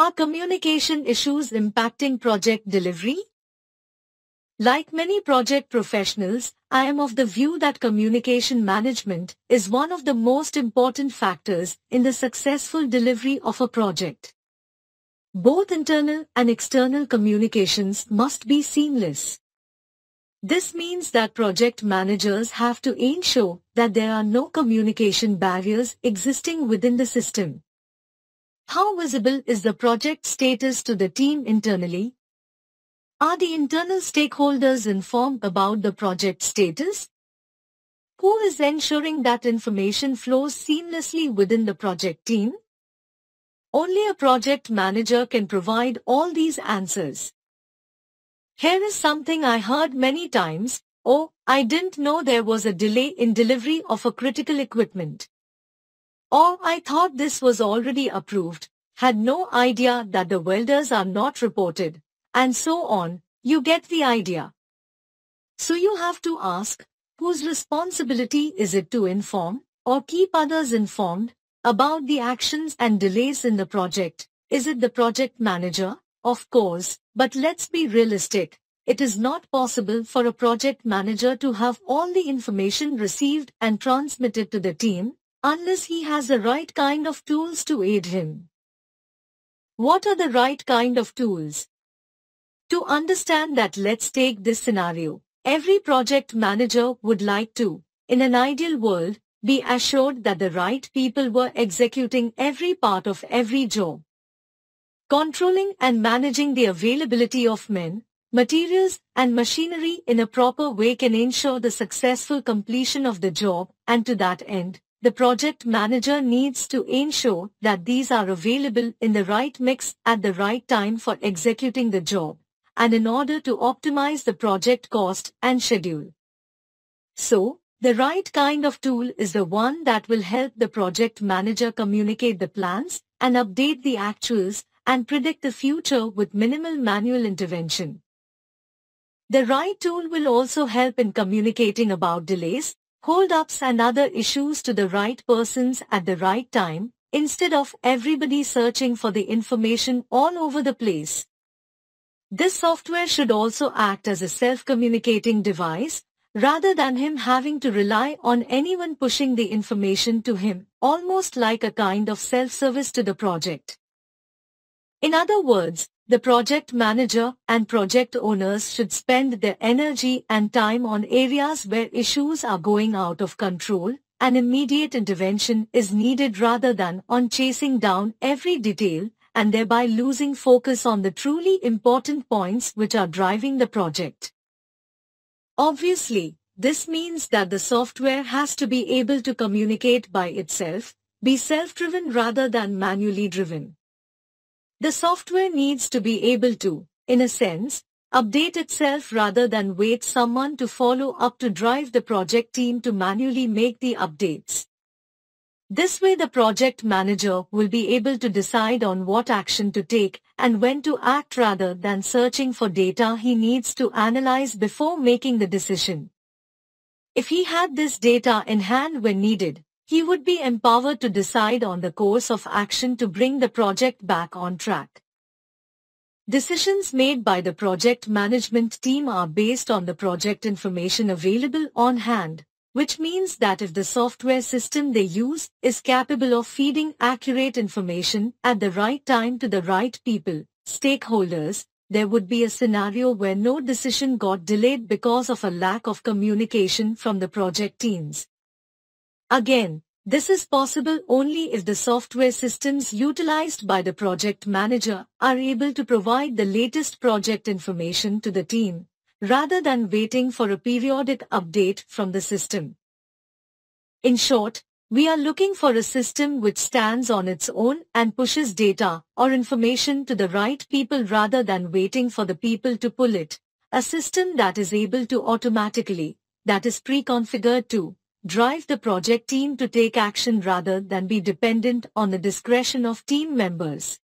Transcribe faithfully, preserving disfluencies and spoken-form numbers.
Are communication issues impacting project delivery? Like many project professionals, I am of the view that communication management is one of the most important factors in the successful delivery of a project. Both internal and external communications must be seamless. This means that project managers have to ensure that there are no communication barriers existing within the system. How visible is the project status to the team internally? Are the internal stakeholders informed about the project status? Who is ensuring that information flows seamlessly within the project team? Only a project manager can provide all these answers. Here is something I heard many times: "Oh, I didn't know there was a delay in delivery of a critical equipment." Or, "I thought this was already approved, had no idea that the welders are not reported," and so on. You get the idea. So you have to ask, whose responsibility is it to inform, or keep others informed, about the actions and delays in the project? Is it the project manager? Of course, but let's be realistic. It is not possible for a project manager to have all the information received and transmitted to the team, unless he has the right kind of tools to aid him. What are the right kind of tools? To understand that, let's take this scenario. Every project manager would like to, in an ideal world, be assured that the right people were executing every part of every job. Controlling and managing the availability of men, materials, and machinery in a proper way can ensure the successful completion of the job, and to that end, the project manager needs to ensure that these are available in the right mix at the right time for executing the job, and in order to optimize the project cost and schedule. So, the right kind of tool is the one that will help the project manager communicate the plans and update the actuals and predict the future with minimal manual intervention. The right tool will also help in communicating about delays, hold-ups and other issues to the right persons at the right time, instead of everybody searching for the information all over the place. This software should also act as a self-communicating device, rather than him having to rely on anyone pushing the information to him, almost like a kind of self-service to the project. In other words, the project manager and project owners should spend their energy and time on areas where issues are going out of control and immediate intervention is needed, rather than on chasing down every detail and thereby losing focus on the truly important points which are driving the project. Obviously, this means that the software has to be able to communicate by itself, be self-driven rather than manually driven. The software needs to be able to, in a sense, update itself rather than wait someone to follow up to drive the project team to manually make the updates. This way the project manager will be able to decide on what action to take and when to act, rather than searching for data he needs to analyze before making the decision. If he had this data in hand when needed, he would be empowered to decide on the course of action to bring the project back on track. Decisions made by the project management team are based on the project information available on hand, which means that if the software system they use is capable of feeding accurate information at the right time to the right people, stakeholders, there would be a scenario where no decision got delayed because of a lack of communication from the project teams. Again, this is possible only if the software systems utilized by the project manager are able to provide the latest project information to the team, rather than waiting for a periodic update from the system. In short, we are looking for a system which stands on its own and pushes data or information to the right people rather than waiting for the people to pull it. A system that is able to automatically, that is pre-configured to, drive the project team to take action rather than be dependent on the discretion of team members.